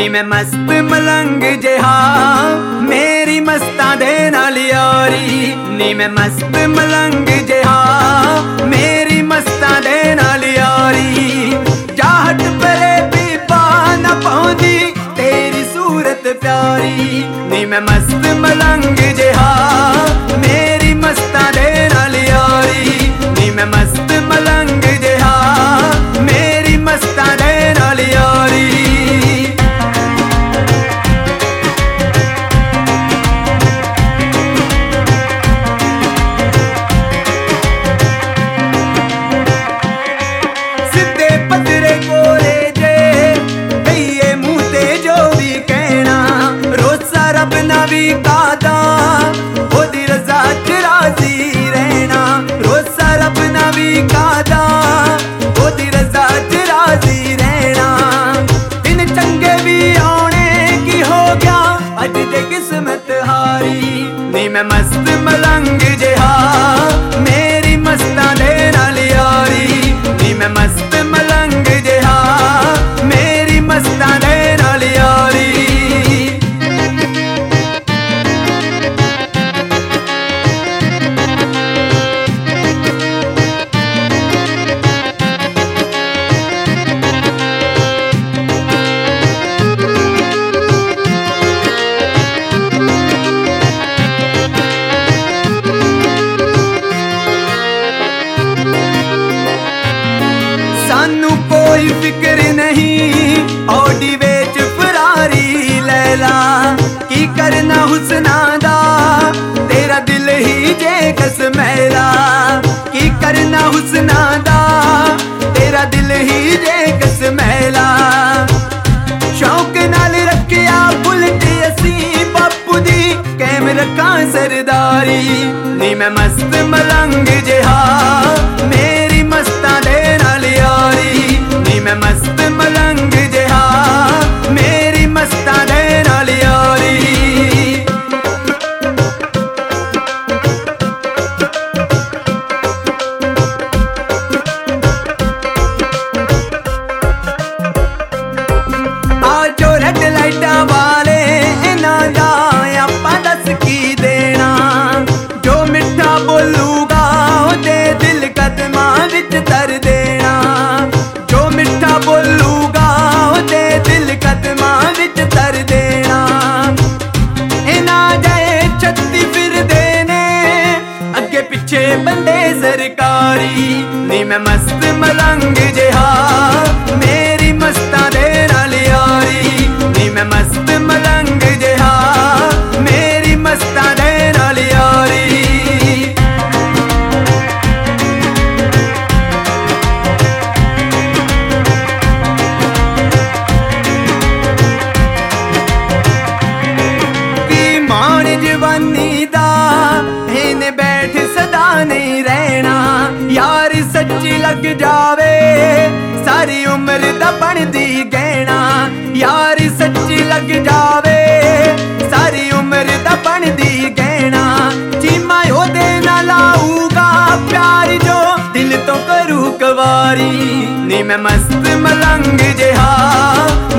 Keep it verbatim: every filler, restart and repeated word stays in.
मैं मस्त मलंग जिहा मेरी मस्तां दे नाल यारी नी मैं मस्त मलंग जिहा मेरी मस्तां दे नाल यारी जाहट परे पीपा न पाउंदी तेरी सूरत प्यारी नी मैं मस्त मलंग जिहा मेरी मस्तां दे नाल यारी नी मैं मस्त मलंग जिहा मेरी मस्तां दे नाल यारी भी कादा ओदी रज़ा च राज़ी रहना रोज़ा रब ना भी कादा ओदी रज़ा च राज़ी रहना दिन चंगे भी आने की हो गया अज दे किस्मत हारी नी मैं मस्त मलंग जिहा मेरी मस्तां दे नाल यारी नी मैं मस्त मलंग जिहा मेरी मस्तां दे नाल यारी सानू कोई फिक्र नहीं औडी वेच फरारी लैला की करना हुस्ना दा तेरा दिल ही जे कस मैला की करना हुस्ना दा तेरा दिल ही जे कस मैला शौक नाल रखिया बुलट असी बापू दी कैम रखा सरदारी नी मैं मस्त मलंग जिहा मेरी मस्तां दे नाल यारी नी मैं मस्त मलंग जिहा मेरी मस्तां दे नाल यारी आजो रेड लाइटा वाले इन्हां दा आपां दस की देना जो मिठा बोलूगा ओदे दिल कदमां विच धर देना जो मिठा बोलूगा ओदे दिल कदमां विच धर देना इन्हां जाए छत्ती फिरदे ने अगे पिछे बंदे सरकारी नी मैं मस्त मलंग जिहा मेरी मस्तां दे नाल यारी नी मैं मस्त मलंग जिहा मेरी मस्तां दे नाल यारी जवानी दा इन्हें बैठ सदा नहीं रहना यार सच्ची लग जावे सारी उम्र दा बनदी गहना यार सच्ची लग जावे सारी उम्र दा बनदी गहना चीमा ओदे नाल आऊगा प्यार जो दिल तो करू कवारी नी मैं मस्त मलंग जिहा